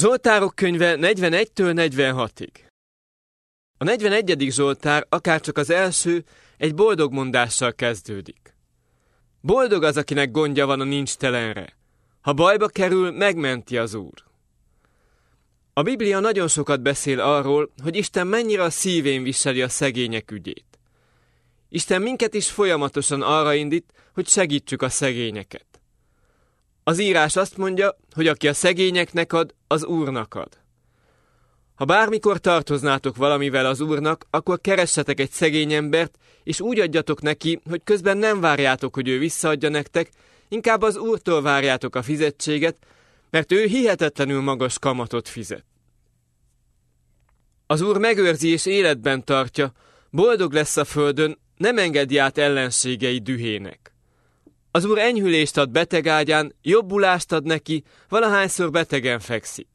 Zsoltárok könyve 41-től 46-ig. A 41. Zsoltár, akárcsak az első, egy boldog mondással kezdődik. Boldog az, akinek gondja van a nincstelenre. Ha bajba kerül, megmenti az Úr. A Biblia nagyon sokat beszél arról, hogy Isten mennyire a szívén viseli a szegények ügyét. Isten minket is folyamatosan arra indít, hogy segítsük a szegényeket. Az írás azt mondja, hogy aki a szegényeknek ad, az Úrnak ad. Ha bármikor tartoznátok valamivel az Úrnak, akkor keressetek egy szegény embert, és úgy adjatok neki, hogy közben nem várjátok, hogy ő visszaadja nektek, inkább az Úrtól várjátok a fizetséget, mert ő hihetetlenül magas kamatot fizet. Az Úr megőrzi és életben tartja, boldog lesz a földön, nem engedi át ellenségei dühének. Az Úr enyhülést ad betegágyán, jobbulást ad neki, valahányszor betegen fekszik.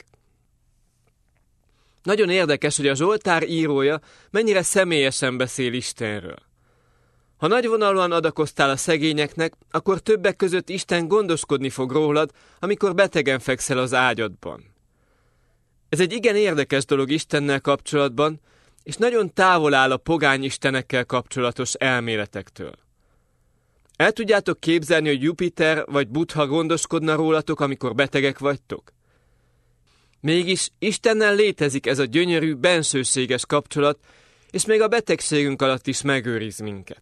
Nagyon érdekes, hogy a Zsoltár írója mennyire személyesen beszél Istenről. Ha nagyvonalúan adakoztál a szegényeknek, akkor többek között Isten gondoskodni fog rólad, amikor betegen fekszel az ágyadban. Ez egy igen érdekes dolog Istennel kapcsolatban, és nagyon távol áll a pogány istenekkel kapcsolatos elméletektől. El tudjátok képzelni, hogy Jupiter vagy Buddha gondoskodna rólatok, amikor betegek vagytok? Mégis Istennel létezik ez a gyönyörű, bensőséges kapcsolat, és még a betegségünk alatt is megőriz minket.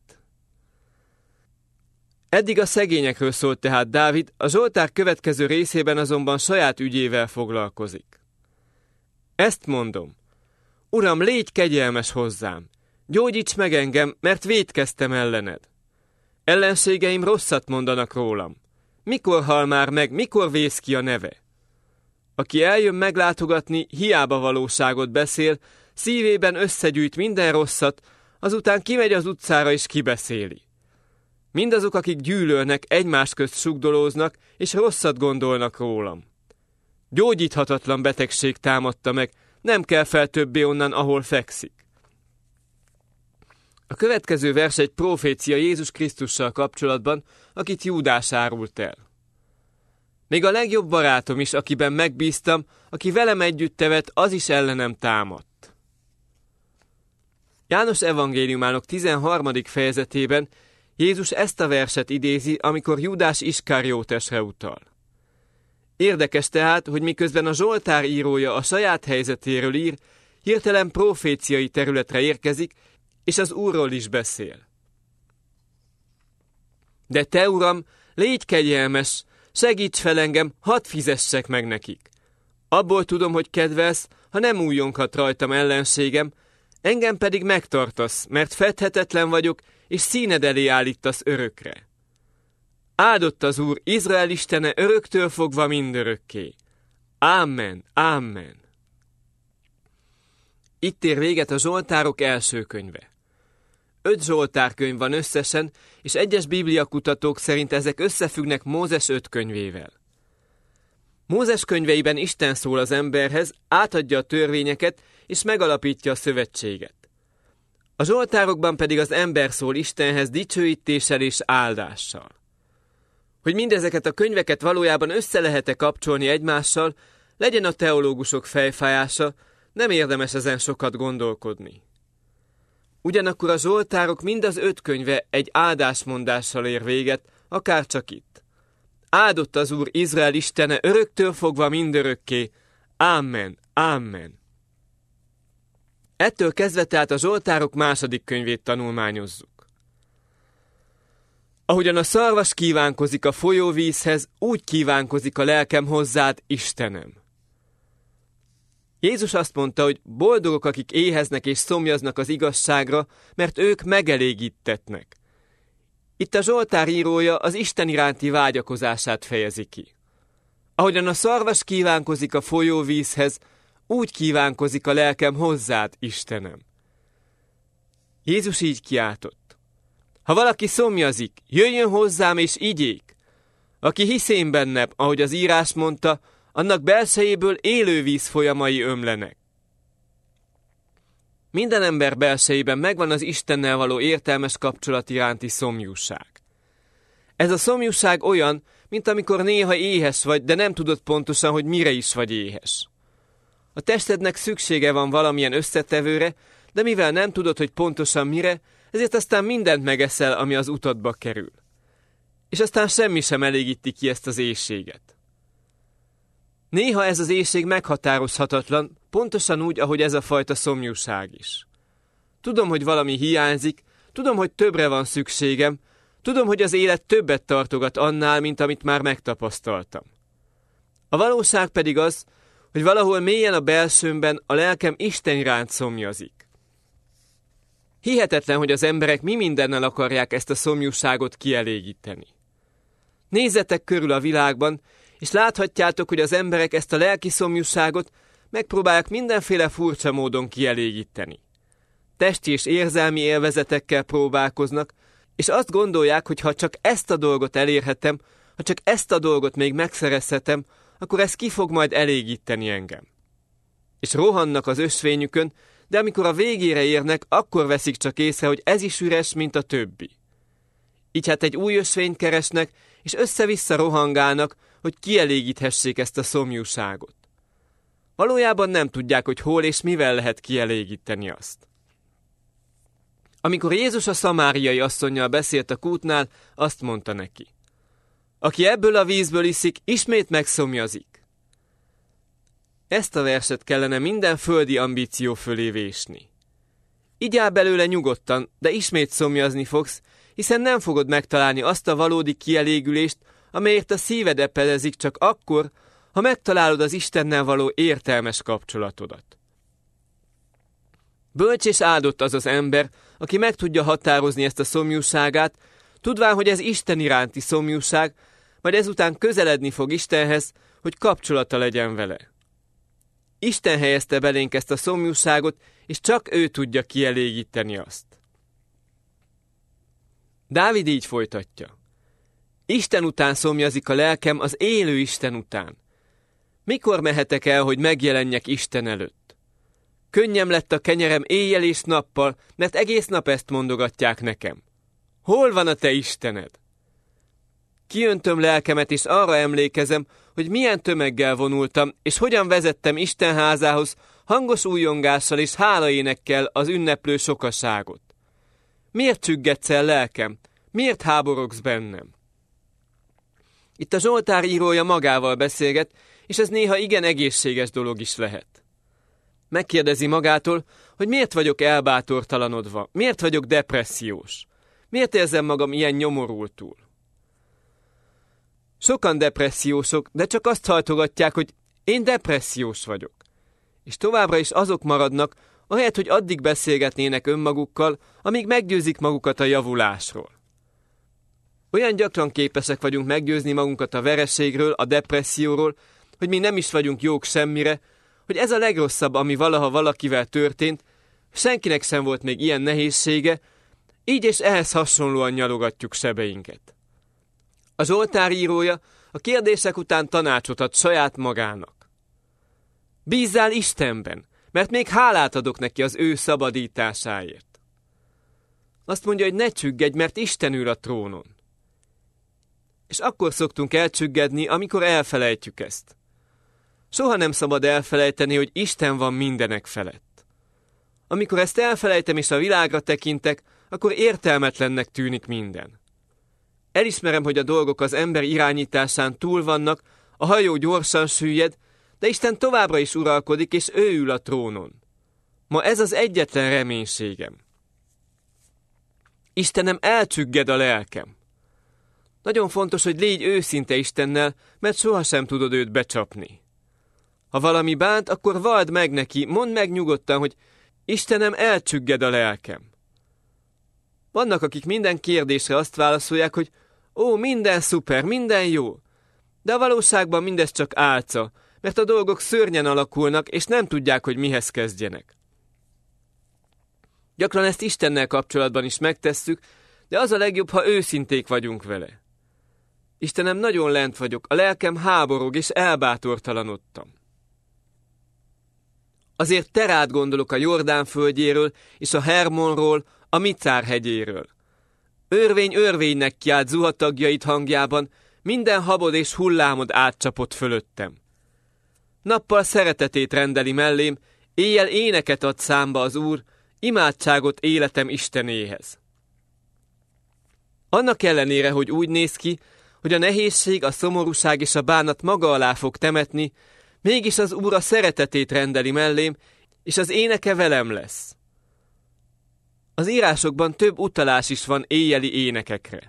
Eddig a szegényekről szólt tehát Dávid, a Zsoltár következő részében azonban saját ügyével foglalkozik. Ezt mondom: Uram, légy kegyelmes hozzám, gyógyíts meg engem, mert vétkeztem ellened. Ellenségeim rosszat mondanak rólam. Mikor hal már meg, mikor vész ki a neve? Aki eljön meglátogatni, hiába valóságot beszél, szívében összegyűjt minden rosszat, azután kimegy az utcára és kibeszéli. Mindazok, akik gyűlölnek, egymás közt sugdolóznak, és rosszat gondolnak rólam. Gyógyíthatatlan betegség támadta meg, nem kell fel többé onnan, ahol fekszik. A következő vers egy profécia Jézus Krisztussal kapcsolatban, akit Júdás árult el. Még a legjobb barátom is, akiben megbíztam, aki velem együtt tevet, az is ellenem támadt. János evangéliumának 13. fejezetében Jézus ezt a verset idézi, amikor Júdás Iskariótesre utal. Érdekes tehát, hogy miközben a Zsoltár írója a saját helyzetéről ír, hirtelen proféciai területre érkezik, és az Úrról is beszél. De te, Uram, légy kegyelmes, segíts fel engem, hadd fizessek meg nekik. Abból tudom, hogy kedvelsz, ha nem újjonghat rajtam ellenségem, engem pedig megtartasz, mert fedhetetlen vagyok, és színed elé állítasz örökre. Áldott az Úr, Izrael Istene öröktől fogva mindörökké. Amen, amen. Itt ér véget a Zsoltárok első könyve. 5 Zsoltárkönyv van összesen, és egyes bibliakutatók szerint ezek összefüggnek Mózes 5 könyvével. Mózes könyveiben Isten szól az emberhez, átadja a törvényeket, és megalapítja a szövetséget. A Zsoltárokban pedig az ember szól Istenhez dicsőítéssel és áldással. Hogy mindezeket a könyveket valójában össze lehet-e kapcsolni egymással, legyen a teológusok fejfájása, nem érdemes ezen sokat gondolkodni. Ugyanakkor a Zsoltárok mind az 5 könyve egy áldásmondással ér véget, akárcsak itt. Áldott az Úr, Izrael Istene öröktől fogva mindörökké. Amen, amen. Ettől kezdve tehát a Zsoltárok második könyvét tanulmányozzuk. Ahogyan a szarvas kívánkozik a folyóvízhez, úgy kívánkozik a lelkem hozzád, Istenem. Jézus azt mondta, hogy boldogok, akik éheznek és szomjaznak az igazságra, mert ők megelégítetnek. Itt a Zsoltár írója az Isten iránti vágyakozását fejezi ki. Ahogyan a szarvas kívánkozik a folyóvízhez, úgy kívánkozik a lelkem hozzád, Istenem. Jézus így kiáltott: ha valaki szomjazik, jöjjön hozzám és igyék. Aki hisz én bennem, ahogy az írás mondta, annak belsejéből élő víz folyamai ömlenek. Minden ember belsejében megvan az Istennel való értelmes kapcsolat iránti szomjúság. Ez a szomjúság olyan, mint amikor néha éhes vagy, de nem tudod pontosan, hogy mire is vagy éhes. A testednek szüksége van valamilyen összetevőre, de mivel nem tudod, hogy pontosan mire, ezért aztán mindent megeszel, ami az utadba kerül. És aztán semmi sem elégíti ki ezt az éhséget. Néha ez az éhség meghatározhatatlan, pontosan úgy, ahogy ez a fajta szomjúság is. Tudom, hogy valami hiányzik, tudom, hogy többre van szükségem, tudom, hogy az élet többet tartogat annál, mint amit már megtapasztaltam. A valóság pedig az, hogy valahol mélyen a belsőmben a lelkem Isten iránt szomjazik. Hihetetlen, hogy az emberek mi mindennel akarják ezt a szomjúságot kielégíteni. Nézzetek körül a világban, és láthatjátok, hogy az emberek ezt a lelki szomjúságot megpróbálják mindenféle furcsa módon kielégíteni. Testi és érzelmi élvezetekkel próbálkoznak, és azt gondolják, hogy ha csak ezt a dolgot elérhetem, ha csak ezt a dolgot még megszerezhetem, akkor ez ki fog majd elégíteni engem. És rohannak az ösvényükön, de amikor a végére érnek, akkor veszik csak észre, hogy ez is üres, mint a többi. Így hát egy új ösvényt keresnek, és össze-vissza rohangálnak, hogy kielégíthessék ezt a szomjúságot. Valójában nem tudják, hogy hol és mivel lehet kielégíteni azt. Amikor Jézus a szamáriai asszonnyal beszélt a kútnál, azt mondta neki: aki ebből a vízből iszik, ismét megszomjazik. Ezt a verset kellene minden földi ambíció fölé vésni. Igyál belőle nyugodtan, de ismét szomjazni fogsz, hiszen nem fogod megtalálni azt a valódi kielégülést, amelyért a szíved epedezik csak akkor, ha megtalálod az Istennel való értelmes kapcsolatodat. Bölcs és áldott az az ember, aki meg tudja határozni ezt a szomjúságát, tudván, hogy ez Isten iránti szomjúság, majd ezután közeledni fog Istenhez, hogy kapcsolata legyen vele. Isten helyezte belénk ezt a szomjúságot, és csak ő tudja kielégíteni azt. Dávid így folytatja: Isten után szomjazik a lelkem, az élő Isten után. Mikor mehetek el, hogy megjelenjek Isten előtt? Könnyem lett a kenyerem éjjel és nappal, mert egész nap ezt mondogatják nekem. Hol van a te Istened? Kiöntöm lelkemet, és arra emlékezem, hogy milyen tömeggel vonultam, és hogyan vezettem Isten házához hangos újjongással és hálaénekkel az ünneplő sokaságot. Miért csüggetsz el, lelkem? Miért háborogsz bennem? Itt a Zsoltár írója magával beszélget, és ez néha igen egészséges dolog is lehet. Megkérdezi magától, hogy miért vagyok elbátortalanodva, miért vagyok depressziós, miért érzem magam ilyen nyomorultul. Sokan depressziósok, de csak azt hajtogatják, hogy én depressziós vagyok. És továbbra is azok maradnak, ahelyett, hogy addig beszélgetnének önmagukkal, amíg meggyőzik magukat a javulásról. Olyan gyakran képesek vagyunk meggyőzni magunkat a vereségről, a depresszióról, hogy mi nem is vagyunk jók semmire, hogy ez a legrosszabb, ami valaha valakivel történt, senkinek sem volt még ilyen nehézsége, így és ehhez hasonlóan nyalogatjuk sebeinket. A Zsoltár írója a kérdések után tanácsot ad saját magának. Bízzál Istenben, mert még hálát adok neki az ő szabadításáért. Azt mondja, hogy ne csüggedj, mert Isten ül a trónon. És akkor szoktunk elcsüggedni, amikor elfelejtjük ezt. Soha nem szabad elfelejteni, hogy Isten van mindenek felett. Amikor ezt elfelejtem és a világra tekintek, akkor értelmetlennek tűnik minden. Elismerem, hogy a dolgok az ember irányításán túl vannak, a hajó gyorsan süllyed, de Isten továbbra is uralkodik, és ő ül a trónon. Ma ez az egyetlen reménységem. Istenem, elcsügged a lelkem. Nagyon fontos, hogy légy őszinte Istennel, mert sohasem tudod őt becsapni. Ha valami bánt, akkor vald meg neki, mondd meg nyugodtan, hogy Istenem, elcsügged a lelkem. Vannak, akik minden kérdésre azt válaszolják, hogy ó, minden szuper, minden jó. De a valóságban mindez csak álca, mert a dolgok szörnyen alakulnak, és nem tudják, hogy mihez kezdjenek. Gyakran ezt Istennel kapcsolatban is megtesszük, de az a legjobb, ha őszinték vagyunk vele. Istenem, nagyon lent vagyok, a lelkem háborog, és elbátortalanodtam. Azért te rád gondolok a Jordán földjéről, és a Hermonról, a Micár hegyéről. Örvény örvénynek kiált zuhatagjait hangjában, minden habod és hullámod átcsapott fölöttem. Nappal szeretetét rendeli mellém, éjjel éneket ad számba az Úr, imádságot életem Istenéhez. Annak ellenére, hogy úgy néz ki, hogy a nehézség, a szomorúság és a bánat maga alá fog temetni, mégis az Úr a szeretetét rendeli mellém, és az éneke velem lesz. Az írásokban több utalás is van éjjeli énekekre.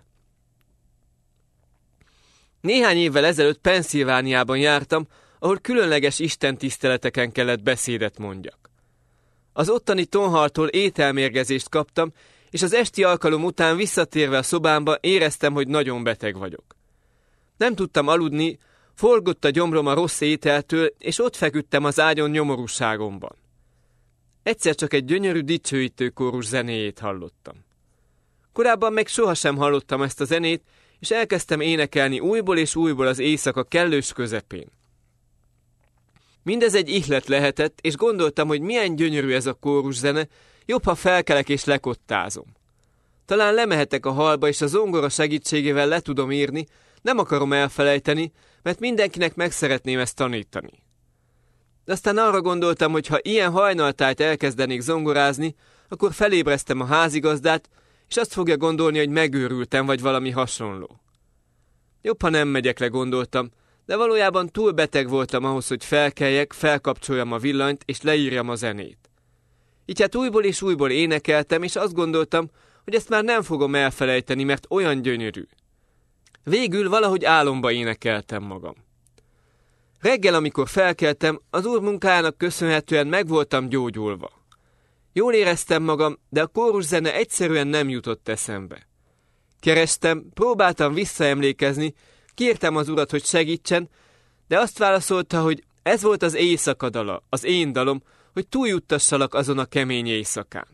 Néhány évvel ezelőtt Pennsylvániában jártam, ahol különleges istentiszteleteken kellett beszédet mondjak. Az ottani tonhaltól ételmérgezést kaptam, és az esti alkalom után visszatérve a szobámba éreztem, hogy nagyon beteg vagyok. Nem tudtam aludni, forgott a gyomrom a rossz ételtől, és ott feküdtem az ágyon nyomorúságomban. Egyszer csak egy gyönyörű dicsőítő kórus zenéjét hallottam. Korábban meg sohasem hallottam ezt a zenét, és elkezdtem énekelni újból és újból az éjszaka kellős közepén. Mindez egy ihlet lehetett, és gondoltam, hogy milyen gyönyörű ez a kóruszene, jobb, ha felkelek és lekottázom. Talán lemehetek a hallba, és a zongora segítségével le tudom írni, nem akarom elfelejteni, mert mindenkinek meg szeretném ezt tanítani. De aztán arra gondoltam, hogy ha ilyen hajnaltájt elkezdenék zongorázni, akkor felébreztem a házigazdát, és azt fogja gondolni, hogy megőrültem, vagy valami hasonló. Jobb, ha nem megyek le, gondoltam, de valójában túl beteg voltam ahhoz, hogy felkeljek, felkapcsoljam a villanyt, és leírjam a zenét. Így hát újból és újból énekeltem, és azt gondoltam, hogy ezt már nem fogom elfelejteni, mert olyan gyönyörű. Végül valahogy álomba énekeltem magam. Reggel, amikor felkeltem, az Úr munkájának köszönhetően meg voltam gyógyulva. Jól éreztem magam, de a kóruszene egyszerűen nem jutott eszembe. Kerestem, próbáltam visszaemlékezni, kértem az Urat, hogy segítsen, de azt válaszolta, hogy ez volt az éjszaka dala, az én dalom, hogy túljuttassalak azon a kemény éjszakán.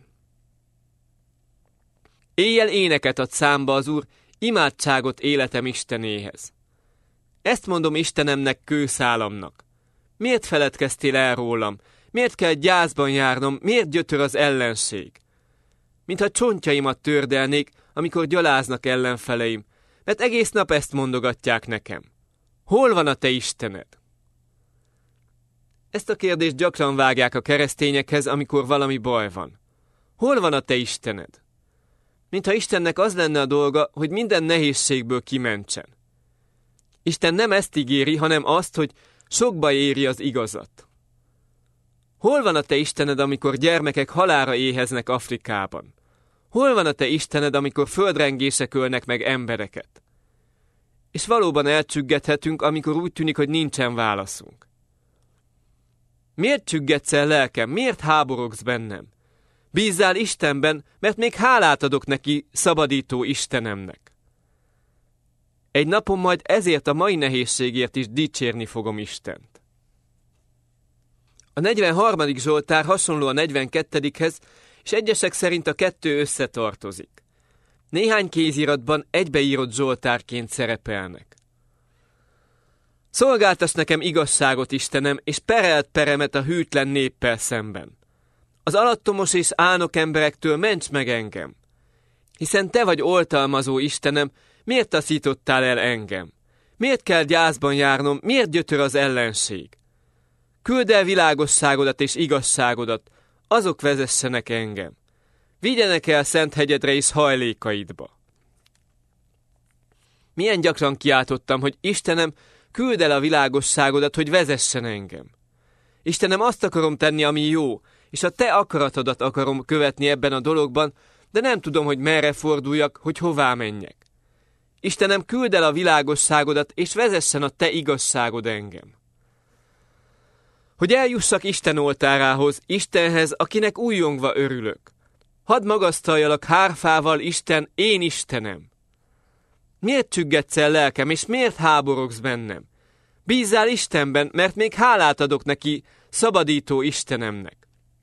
Éjjel éneket ad számba az Úr, imádságot életem Istenéhez. Ezt mondom Istenemnek, kőszálamnak. Miért feledkeztél el rólam? Miért kell gyászban járnom? Miért gyötör az ellenség? Mintha csontjaimat tördelnék, amikor gyaláznak ellenfeleim, mert egész nap ezt mondogatják nekem. Hol van a te Istened? Ezt a kérdést gyakran vágják a keresztényekhez, amikor valami baj van. Hol van a te Istened? Mintha Istennek az lenne a dolga, hogy minden nehézségből kimentsen. Isten nem ezt ígéri, hanem azt, hogy sokba éri az igazat. Hol van a te Istened, amikor gyermekek halálra éheznek Afrikában? Hol van a te Istened, amikor földrengések ölnek meg embereket? És valóban elcsüggethetünk, amikor úgy tűnik, hogy nincsen válaszunk. Miért csüggetsz el, lelkem? Miért háborogsz bennem? Bízzál Istenben, mert még hálát adok neki, szabadító Istenemnek. Egy napon majd ezért a mai nehézségért is dicsérni fogom Istent. A 43. Zsoltár hasonló a 42-hez, és egyesek szerint a kettő összetartozik. Néhány kéziratban egybeírott zsoltárként szerepelnek. Szolgáltass nekem igazságot, Istenem, és pereld peremet a hűtlen néppel szemben. Az alattomos és álnok emberektől ments meg engem. Hiszen te vagy oltalmazó, Istenem, miért taszítottál el engem? Miért kell gyászban járnom, miért gyötör az ellenség? Küld el világosságodat és igazságodat, azok vezessenek engem. Vigyenek el szent hegyedre és hajlékaidba. Milyen gyakran kiáltottam, hogy Istenem, küld el a világosságodat, hogy vezessen engem. Istenem, azt akarom tenni, ami jó, és a te akaratodat akarom követni ebben a dologban, de nem tudom, hogy merre forduljak, hogy hová menjek. Istenem, küld el a világosságodat, és vezessen a te igazságod engem. Hogy eljussak Isten oltárához, Istenhez, akinek újjongva örülök. Hadd magasztaljalak hárfával, Isten, én Istenem. Miért csüggetsz el, lelkem, és miért háborogsz bennem? Bízzál Istenben, mert még hálát adok neki, szabadító Istenemnek.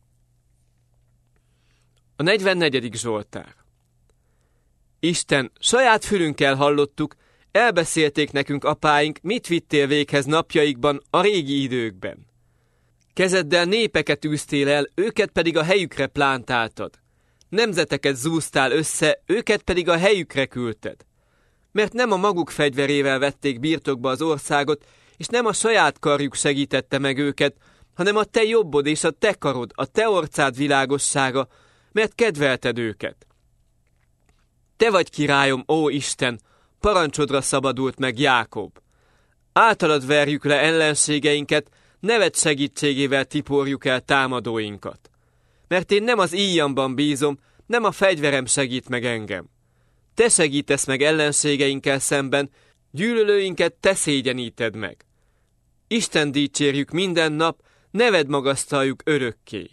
A 44. Zsoltár. Isten, saját fülünkkel hallottuk, elbeszélték nekünk apáink, mit vittél véghez napjaikban, a régi időkben. Kezeddel népeket űztél el, őket pedig a helyükre plántáltad. Nemzeteket zúztál össze, őket pedig a helyükre küldted. Mert nem a maguk fegyverével vették birtokba az országot, és nem a saját karjuk segítette meg őket, hanem a te jobbod és a te karod, a te orcád világossága, mert kedvelted őket. Te vagy királyom, ó Isten, parancsodra szabadult meg Jákob. Általad verjük le ellenségeinket, neved segítségével tiporjuk el támadóinkat. Mert én nem az íjamban bízom, nem a fegyverem segít meg engem. Te segítesz meg ellenségeinkkel szemben, gyűlölőinket te szégyeníted meg. Isten dicsérjük minden nap, neved magasztaljuk örökké.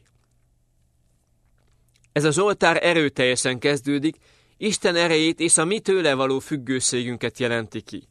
Ez a zsoltár erőteljesen kezdődik, Isten erejét és a mi tőle való függőségünket jelenti ki.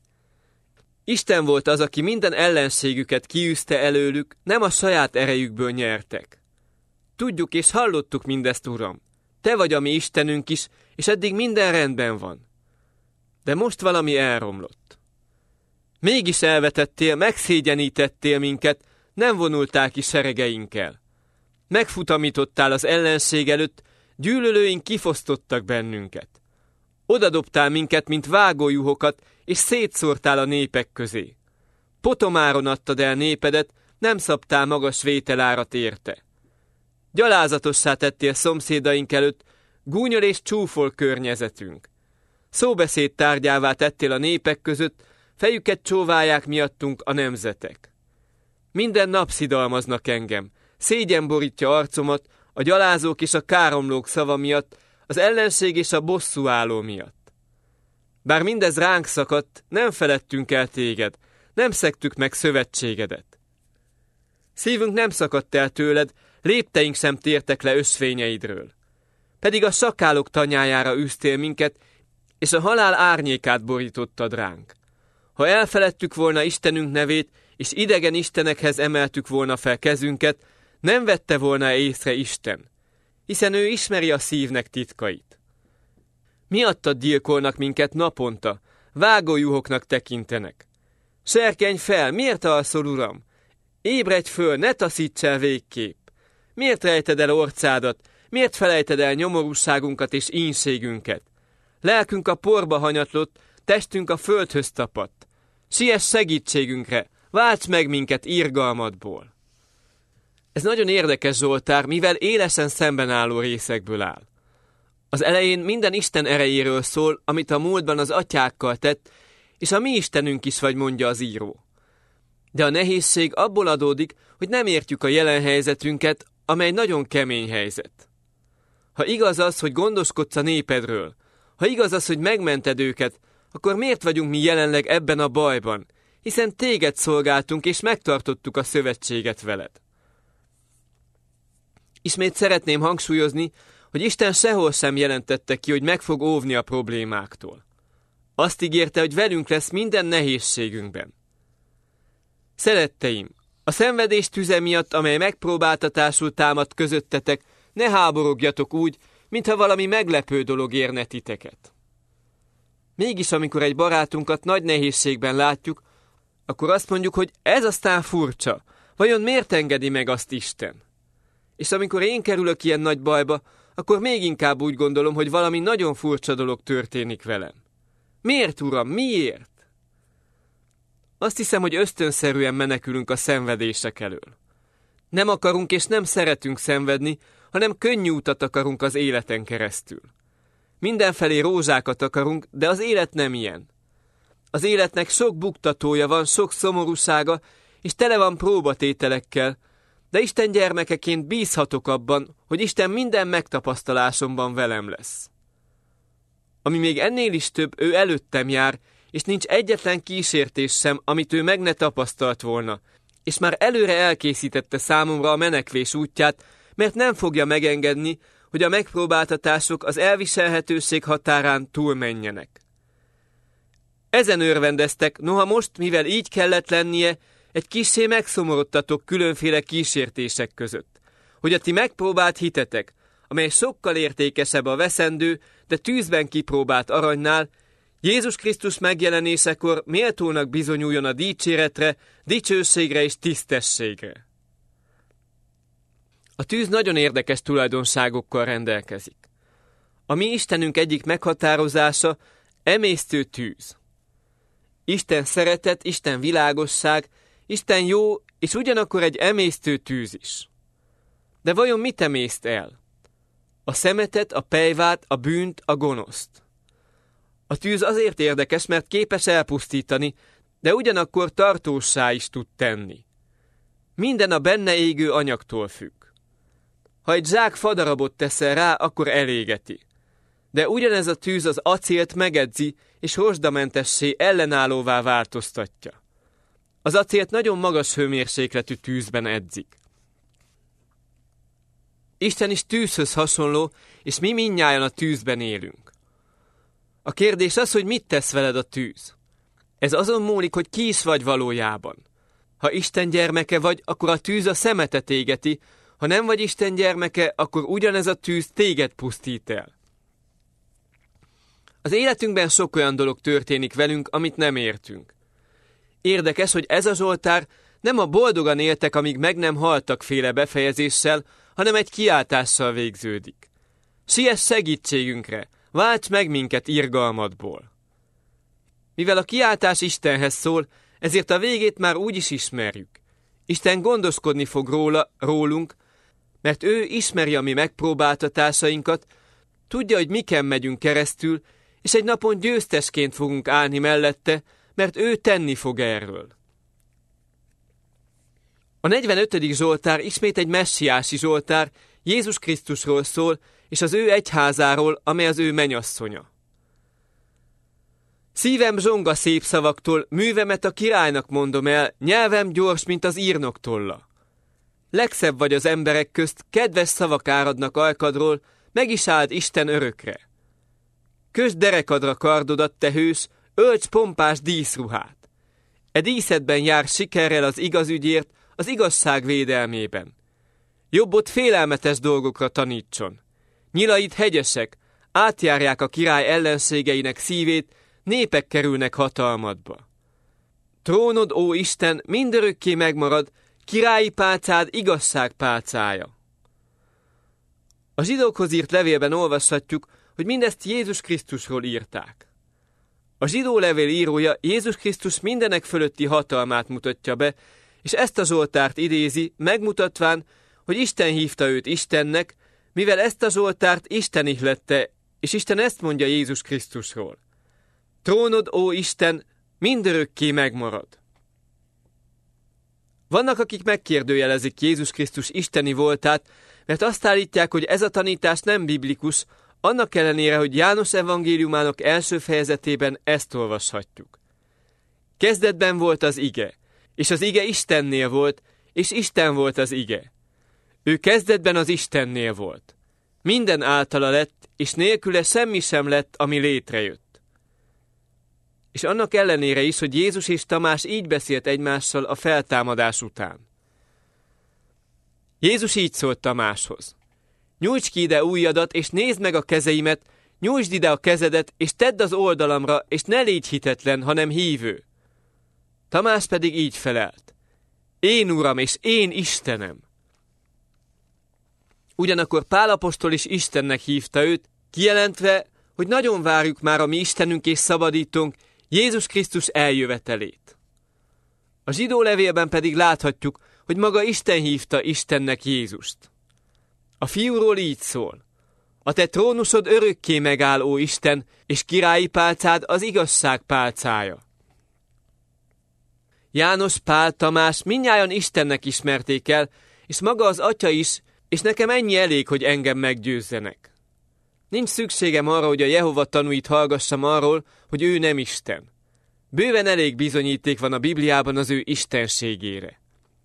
Isten volt az, aki minden ellenségüket kiűzte előlük, nem a saját erejükből nyertek. Tudjuk és hallottuk mindezt, Uram. Te vagy a mi Istenünk is, és eddig minden rendben van. De most valami elromlott. Mégis elvetettél, megszégyenítettél minket, nem vonultál ki seregeinkkel. Megfutamítottál az ellenség előtt, gyűlölőink kifosztottak bennünket. Odadobtál minket, mint vágójuhokat, és szétszórtál a népek közé. Potomáron adtad el népedet, nem szabtál magas vételárat érte. Gyalázatossá tettél szomszédaink előtt, gúnyol és csúfol környezetünk. Szóbeszéd tárgyává tettél a népek között, fejüket csóválják miattunk a nemzetek. Minden nap szidalmaznak engem, szégyen borítja arcomat, a gyalázók és a káromlók szava miatt, az ellenség és a bosszúálló miatt. Bár mindez ránk szakadt, nem feledtünk el téged, nem szegtük meg szövetségedet. Szívünk nem szakadt el tőled, lépteink sem tértek le ösvényeidről. Pedig a sakálok tanyájára űztél minket, és a halál árnyékát borítottad ránk. Ha elfeledtük volna Istenünk nevét, és idegen istenekhez emeltük volna fel kezünket, nem vette volna észre Isten, hiszen ő ismeri a szívnek titkait. Miattad gyilkolnak minket naponta, vágójuhoknak tekintenek. Serkenj fel, miért alszol, Uram? Ébredj föl, ne taszíts el végképp. Miért rejted el orcádat, miért felejted el nyomorúságunkat és ínségünket? Lelkünk a porba hanyatlott, testünk a földhöz tapadt. Siess segítségünkre, válts meg minket irgalmadból. Ez nagyon érdekes zsoltár, mivel élesen szemben álló részekből áll. Az elején minden Isten erejéről szól, amit a múltban az atyákkal tett, és a mi Istenünk is vagy, mondja az író. De a nehézség abból adódik, hogy nem értjük a jelen helyzetünket, amely nagyon kemény helyzet. Ha igaz az, hogy gondoskodsz a népedről, ha igaz az, hogy megmented őket, akkor miért vagyunk mi jelenleg ebben a bajban, hiszen téged szolgáltunk és megtartottuk a szövetséget veled. Ismét szeretném hangsúlyozni, hogy Isten sehol sem jelentette ki, hogy meg fog óvni a problémáktól. Azt ígérte, hogy velünk lesz minden nehézségünkben. Szeretteim, a szenvedés tüze miatt, amely megpróbáltatásul támad közöttetek, ne háborogjatok úgy, mintha valami meglepő dolog érne titeket. Mégis, amikor egy barátunkat nagy nehézségben látjuk, akkor azt mondjuk, hogy ez aztán furcsa. Vajon miért engedi meg azt Isten? És amikor én kerülök ilyen nagy bajba, akkor még inkább úgy gondolom, hogy valami nagyon furcsa dolog történik velem. Miért, Uram, miért? Azt hiszem, hogy ösztönszerűen menekülünk a szenvedések elől. Nem akarunk és nem szeretünk szenvedni, hanem könnyű utat akarunk az életen keresztül. Mindenfelé rózsákat akarunk, de az élet nem ilyen. Az életnek sok buktatója van, sok szomorúsága, és tele van próbatételekkel, de Isten gyermekeként bízhatok abban, hogy Isten minden megtapasztalásomban velem lesz. Ami még ennél is több, ő előttem jár, és nincs egyetlen kísértés sem, amit ő meg ne tapasztalt volna, és már előre elkészítette számomra a menekvés útját, mert nem fogja megengedni, hogy a megpróbáltatások az elviselhetőség határán túlmenjenek. Ezen örvendeztek, noha most, mivel így kellett lennie, egy kissé megszomorodtatok különféle kísértések között, hogy a ti megpróbált hitetek, amely sokkal értékesebb a veszendő, de tűzben kipróbált aranynál, Jézus Krisztus megjelenésekor méltónak bizonyuljon a dicséretre, dicsőségre és tisztességre. A tűz nagyon érdekes tulajdonságokkal rendelkezik. A mi Istenünk egyik meghatározása emésztő tűz. Isten szeretet, Isten világosság, Isten jó, és ugyanakkor egy emésztő tűz is. De vajon mit emészt el? A szemetet, a pejvát, a bűnt, a gonoszt. A tűz azért érdekes, mert képes elpusztítani, de ugyanakkor tartóssá is tud tenni. Minden a benne égő anyagtól függ. Ha egy zsák fadarabot teszel rá, akkor elégeti. De ugyanez a tűz az acélt megedzi, és rozsdamentessé, ellenállóvá változtatja. Az acélt nagyon magas hőmérsékletű tűzben edzik. Isten is tűzhöz hasonló, és mi mindnyájan a tűzben élünk. A kérdés az, hogy mit tesz veled a tűz. Ez azon múlik, hogy ki is vagy valójában. Ha Isten gyermeke vagy, akkor a tűz a szemetet égeti, ha nem vagy Isten gyermeke, akkor ugyanez a tűz téged pusztít el. Az életünkben sok olyan dolog történik velünk, amit nem értünk. Érdekes, hogy ez a Zsoltár nem a boldogan éltek, amíg meg nem haltak féle befejezéssel, hanem egy kiáltással végződik. Siess segítségünkre, válts meg minket irgalmadból. Mivel a kiáltás Istenhez szól, ezért a végét már úgy is ismerjük. Isten gondoskodni fog rólunk, mert ő ismeri a mi megpróbáltatásainkat, tudja, hogy miken megyünk keresztül, és egy napon győztesként fogunk állni mellette, mert ő tenni fog erről. A 45. Zsoltár ismét egy messiási Zsoltár, Jézus Krisztusról szól, és az ő egyházáról, amely az ő mennyasszonya. Szívem zsonga szép szavaktól, művemet a királynak mondom el, nyelvem gyors, mint az írnok tolla. Legszebb vagy az emberek közt, kedves szavak áradnak alkadról, meg is áld Isten örökre. Kösd derekadra kardodat, te hős, ölts pompás díszruhát. E díszedben jár sikerrel az igaz ügyért, az igazság védelmében. Jobbot félelmetes dolgokra tanítson. Nyilaid hegyesek, átjárják a király ellenségeinek szívét, népek kerülnek hatalmadba. Trónod, ó Isten, mindörökké megmarad, királyi pálcád igazság pálcája. A zsidókhoz írt levélben olvashatjuk, hogy mindezt Jézus Krisztusról írták. A zsidó levél írója Jézus Krisztus mindenek fölötti hatalmát mutatja be, és ezt a Zsoltárt idézi, megmutatván, hogy Isten hívta őt Istennek, mivel ezt a Zsoltárt Isten ihlette, és Isten ezt mondja Jézus Krisztusról. Trónod, ó Isten, mindörökké megmarad. Vannak, akik megkérdőjelezik Jézus Krisztus isteni voltát, mert azt állítják, hogy ez a tanítás nem biblikus, annak ellenére, hogy János evangéliumának első fejezetében ezt olvashatjuk. Kezdetben volt az ige, és az ige Istennél volt, és Isten volt az ige. Ő kezdetben az Istennél volt. Minden általa lett, és nélküle semmi sem lett, ami létrejött. És annak ellenére is, hogy Jézus és Tamás így beszélt egymással a feltámadás után. Jézus így szólt Tamáshoz. Nyújtsd ki ide ujjadat, és nézd meg a kezeimet, nyújtsd ide a kezedet, és tedd az oldalamra, és ne légy hitetlen, hanem hívő. Tamás pedig így felelt. Én Uram, és én Istenem. Ugyanakkor Pál apostol is Istennek hívta őt, kijelentve, hogy nagyon várjuk már a mi Istenünk és szabadítónk, Jézus Krisztus eljövetelét. A zsidó levélben pedig láthatjuk, hogy maga Isten hívta Istennek Jézust. A fiúról így szól. A te trónusod örökké megáll, ó Isten, és királyi pálcád az igazság pálcája. János, Pál, Tamás mindnyájan Istennek ismerték el, és maga az Atya is, és nekem ennyi elég, hogy engem meggyőzzenek. Nincs szükségem arra, hogy a Jehova tanúit hallgassam arról, hogy ő nem Isten. Bőven elég bizonyíték van a Bibliában az ő istenségére.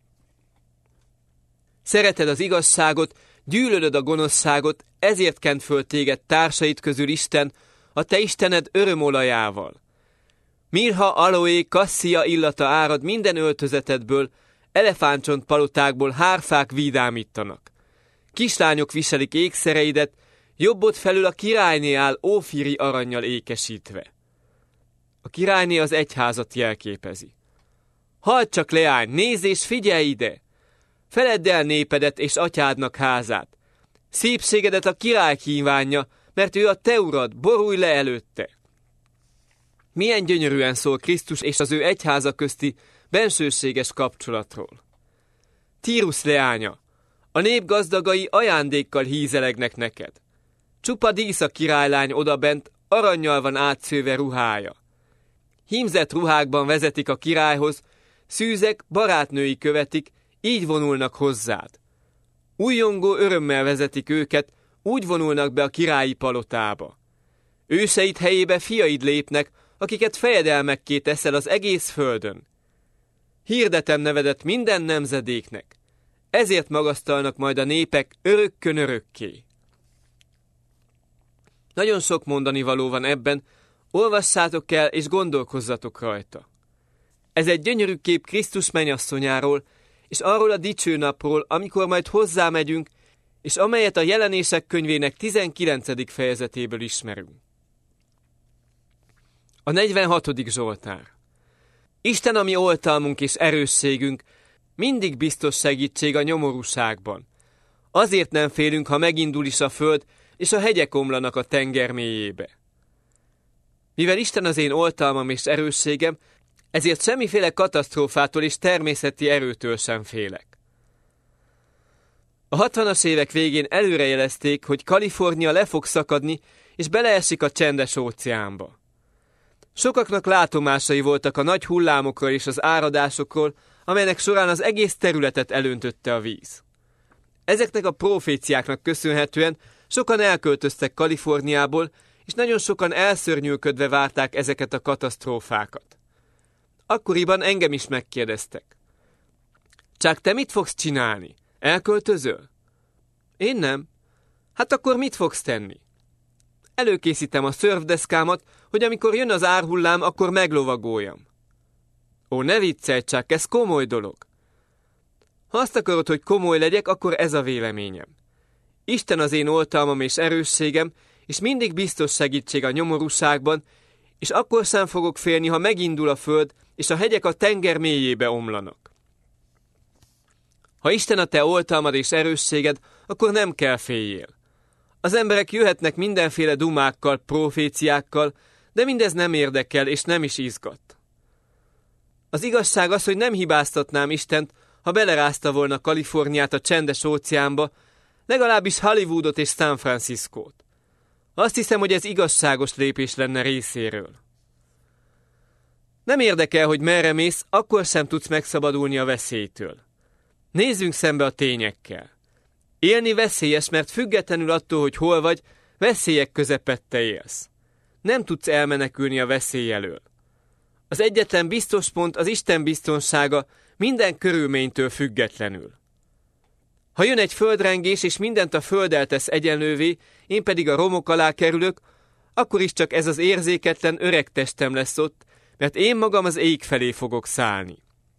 Szereted az igazságot, gyűlölöd a gonoszságot, ezért kent föl téged társait közül Isten, a te Istened örömolajával. Mirha, aloé, kasszia illata árad minden öltözetedből, elefántcsont palotákból hárfák vidámítanak. Kislányok viselik ékszereidet, jobbod felül a királyné áll ófiri arannyal ékesítve. A királyné az egyházat jelképezi. Halld csak, leány, nézz és figyelj ide! Feledd el népedet és atyádnak házát. Szépségedet a király kívánja, mert ő a te urad, borulj le előtte. Milyen gyönyörűen szól Krisztus és az ő egyháza közti bensőséges kapcsolatról. Tírus leánya, a nép gazdagai ajándékkal hízelegnek neked. Csupa dísz a királylány odabent, arannyal van átszőve ruhája. Hímzett ruhákban vezetik a királyhoz, szűzek, barátnői követik, így vonulnak hozzád. Újjongó örömmel vezetik őket, úgy vonulnak be a királyi palotába. Őseid helyébe fiaid lépnek, akiket fejedelmekké teszel az egész földön. Hirdetem nevedet minden nemzedéknek, ezért magasztalnak majd a népek örökkön örökké. Nagyon sok mondani való van ebben, olvassátok el és gondolkozzatok rajta. Ez egy gyönyörű kép Krisztus mennyasszonyáról, és arról a dicső napról, amikor majd hozzámegyünk, és amelyet a Jelenések könyvének 19. fejezetéből ismerünk. A 46. Zsoltár. Isten, a mi oltalmunk és erősségünk, mindig biztos segítség a nyomorúságban. Azért nem félünk, ha megindul is a föld, és a hegyek omlanak a tenger mélyébe. Mivel Isten az én oltalmam és erősségem, ezért semmiféle katasztrófától és természeti erőtől sem félek. A 60-as évek végén előrejelezték, hogy Kalifornia le fog szakadni, és beleesik a Csendes óceánba. Sokaknak látomásai voltak a nagy hullámokról és az áradásokról, amelynek során az egész területet elöntötte a víz. Ezeknek a proféciáknak köszönhetően sokan elköltöztek Kaliforniából, és nagyon sokan elszörnyűködve várták ezeket a katasztrófákat. Akkoriban engem is megkérdeztek. Csak te mit fogsz csinálni? Elköltözöl? Én nem. Hát akkor mit fogsz tenni? Előkészítem a szörfdeszkámat, hogy amikor jön az árhullám, akkor meglovagoljam. Ó, ne viccelj csak, ez komoly dolog. Ha azt akarod, hogy komoly legyek, akkor ez a véleményem. Isten az én oltalmam és erősségem, és mindig biztos segítség a nyomorúságban, és akkor sem fogok félni, ha megindul a föld, és a hegyek a tenger mélyébe omlanak. Ha Isten a te oltalmad és erősséged, akkor nem kell féljél. Az emberek jöhetnek mindenféle dumákkal, proféciákkal, de mindez nem érdekel és nem is izgat. Az igazság az, hogy nem hibáztatnám Istent, ha belerázta volna Kaliforniát a Csendes óceánba, legalábbis Hollywoodot és San Franciscót. Azt hiszem, hogy ez igazságos lépés lenne részéről. Nem érdekel, hogy merre mész, akkor sem tudsz megszabadulni a veszélytől. Nézzünk szembe a tényekkel. Élni veszélyes, mert függetlenül attól, hogy hol vagy, veszélyek közepette élsz. Nem tudsz elmenekülni a veszély elől. Az egyetlen biztos pont az Isten biztonsága minden körülménytől függetlenül. Ha jön egy földrengés, és mindent a föld eltesz egyenlővé, én pedig a romok alá kerülök, akkor is csak ez az érzéketlen öreg testem lesz ott, mert én magam az ég felé fogok szállni.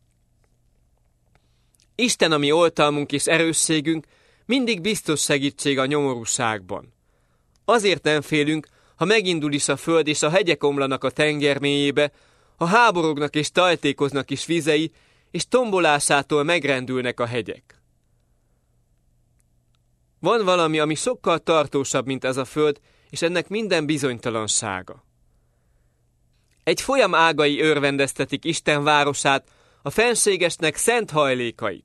Isten, a mi oltalmunk és erősségünk, mindig biztos segítség a nyomorúságban. Azért nem félünk, ha megindul is a föld, és a hegyek omlanak a tenger mélyébe, ha háborognak és tajtékoznak is vizei, és tombolásától megrendülnek a hegyek. Van valami, ami sokkal tartósabb, mint ez a föld, és ennek minden bizonytalansága. Egy folyam ágai örvendeztetik Isten városát, a fenségesnek szent hajlékait.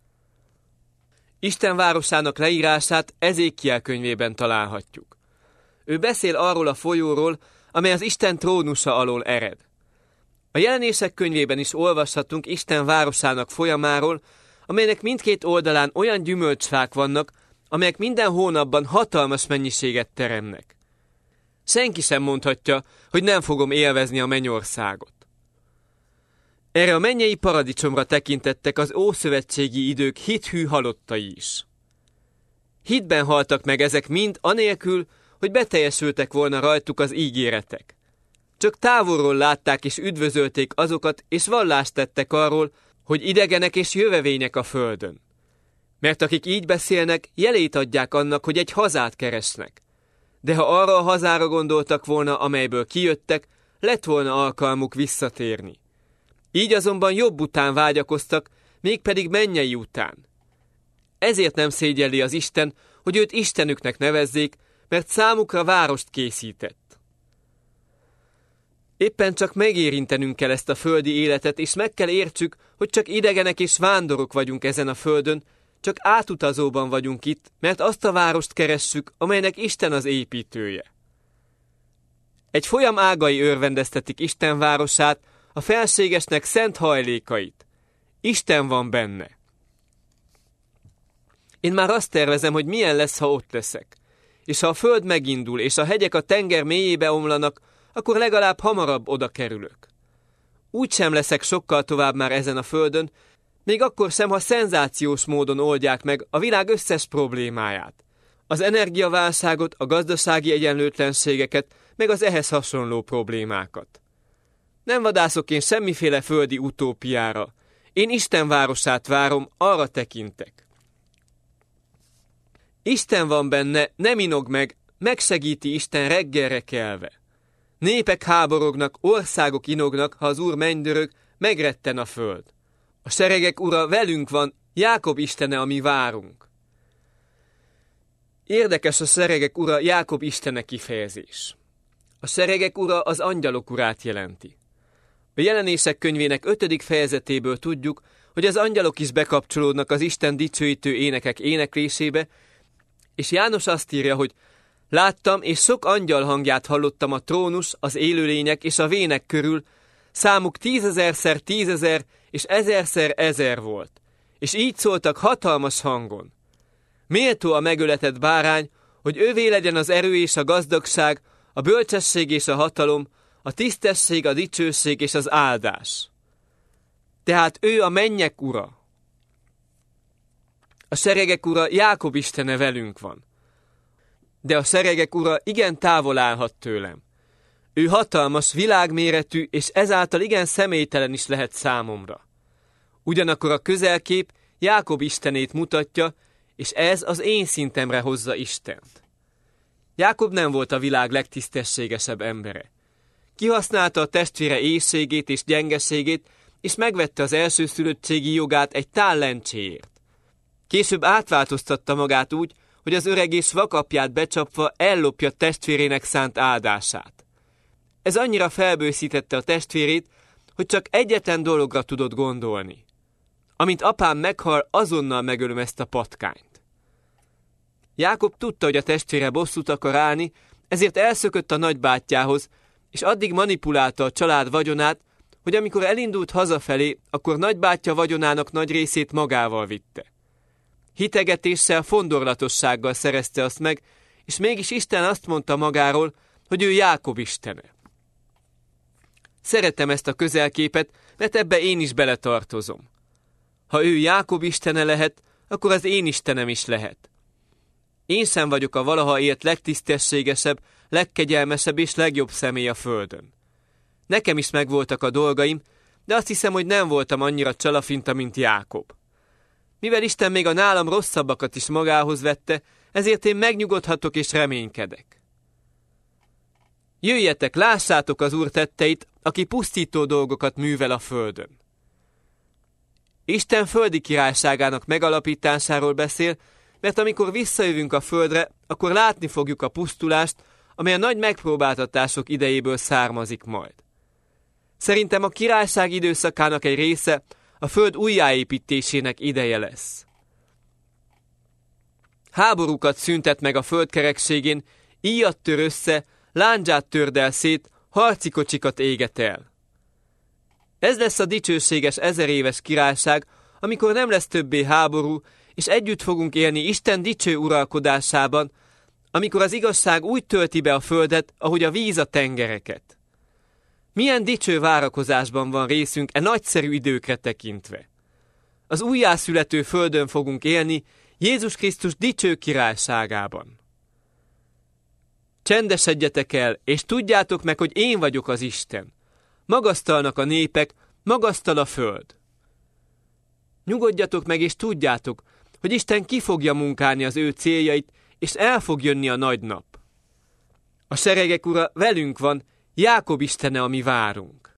Isten városának leírását Ezékiel könyvében találhatjuk. Ő beszél arról a folyóról, amely az Isten trónusa alól ered. A Jelenések könyvében is olvashatunk Isten városának folyamáról, amelynek mindkét oldalán olyan gyümölcsfák vannak, amelyek minden hónapban hatalmas mennyiséget teremnek. Senki sem mondhatja, hogy nem fogom élvezni a mennyországot. Erre a mennyei paradicsomra tekintettek az ószövetségi idők hithű halottai is. Hitben haltak meg ezek mind, anélkül, hogy beteljesültek volna rajtuk az ígéretek. Csak távolról látták és üdvözölték azokat, és vallást tettek arról, hogy idegenek és jövevények a földön. Mert akik így beszélnek, jelét adják annak, hogy egy hazát keresnek. De ha arra a hazára gondoltak volna, amelyből kijöttek, lett volna alkalmuk visszatérni. Így azonban jobb után vágyakoztak, mégpedig mennyei után. Ezért nem szégyelli az Isten, hogy őt Istenüknek nevezzék, mert számukra várost készített. Éppen csak megérintenünk kell ezt a földi életet, és meg kell értsük, hogy csak idegenek és vándorok vagyunk ezen a földön, csak átutazóban vagyunk itt, mert azt a várost keresszük, amelynek Isten az építője. Egy folyam ágai örvendeztetik Isten városát, a felségesnek szent hajlékait. Isten van benne. Én már azt tervezem, hogy milyen lesz, ha ott leszek. És ha a föld megindul, és a hegyek a tenger mélyébe omlanak, akkor legalább hamarabb oda kerülök. Úgy sem leszek sokkal tovább már ezen a földön, még akkor sem, ha szenzációs módon oldják meg a világ összes problémáját. Az energiaválságot, a gazdasági egyenlőtlenségeket, meg az ehhez hasonló problémákat. Nem vadászok én semmiféle földi utópiára. Én Isten városát várom, arra tekintek. Isten van benne, nem inog meg, megsegíti Isten reggelre kelve. Népek háborognak, országok inognak, ha az Úr mennydörög, megretten a föld. A seregek ura velünk van, Jákob Istene, ami várunk. Érdekes a seregek ura, Jákob Istene kifejezés. A seregek ura az angyalok urát jelenti. A Jelenések könyvének 5. fejezetéből tudjuk, hogy az angyalok is bekapcsolódnak az Isten dicsőítő énekek éneklésébe, és János azt írja, hogy láttam, és sok angyal hangját hallottam a trónus, az élőlények és a vének körül, számuk 10 000-szer 10 000 és 1000-szer 1000 volt, és így szóltak hatalmas hangon. Méltó a megöletett bárány, hogy ővé legyen az erő és a gazdagság, a bölcsesség és a hatalom, a tisztesség, a dicsőség és az áldás. Tehát ő a mennyek ura. A seregek ura, Jákob Istene velünk van. De a seregek ura igen távol állhat tőlem. Ő hatalmas, világméretű, és ezáltal igen személytelen is lehet számomra. Ugyanakkor a közelkép Jákob Istenét mutatja, és ez az én szintemre hozza Istent. Jákob nem volt a világ legtisztességesebb embere. Kihasználta a testvére éhségét és gyengeségét, és megvette az elsőszülöttségi jogát egy tál lencséért. Később átváltoztatta magát úgy, hogy az öreg és vakapját becsapva ellopja testvérének szánt áldását. Ez annyira felbőszítette a testvérét, hogy csak egyetlen dologra tudott gondolni. Amint apám meghal, azonnal megölöm ezt a patkányt. Jákob tudta, hogy a testvére bosszút akar állni, ezért elszökött a nagybátyjához, és addig manipulálta a család vagyonát, hogy amikor elindult hazafelé, akkor nagybátyja vagyonának nagy részét magával vitte. Hitegetéssel, fondorlatossággal szerezte azt meg, és mégis Isten azt mondta magáról, hogy ő Jákob Istene. Szeretem ezt a közelképet, mert ebbe én is beletartozom. Ha ő Jákob Istene lehet, akkor az én Istenem is lehet. Én sem vagyok a valaha élt legtisztességesebb, legkegyelmesebb és legjobb személy a földön. Nekem is megvoltak a dolgaim, de azt hiszem, hogy nem voltam annyira csalafinta, mint Jákob. Mivel Isten még a nálam rosszabbakat is magához vette, ezért én megnyugodhatok és reménykedek. Jöjjetek, lássátok az Úr tetteit, aki pusztító dolgokat művel a földön. Isten földi királyságának megalapításáról beszél, mert amikor visszajövünk a földre, akkor látni fogjuk a pusztulást, amely a nagy megpróbáltatások idejéből származik majd. Szerintem a királyság időszakának egy része a föld újjáépítésének ideje lesz. Háborúkat szüntet meg a földkerekségén, íjat tör össze, lándzsát tördel szét, harci kocsikat éget el. Ez lesz a dicsőséges 1000 éves királyság, amikor nem lesz többé háború, és együtt fogunk élni Isten dicső uralkodásában, amikor az igazság úgy tölti be a földet, ahogy a víz a tengereket. Milyen dicső várakozásban van részünk e nagyszerű időkre tekintve. Az újjászülető földön fogunk élni, Jézus Krisztus dicső királyságában. Csendesedjetek el, és tudjátok meg, hogy én vagyok az Isten. Magasztalnak a népek, magasztal a föld. Nyugodjatok meg, és tudjátok, hogy Isten ki fogja munkálni az ő céljait, és el fog jönni a nagy nap. A seregek ura velünk van, Jákob Istene, ami várunk.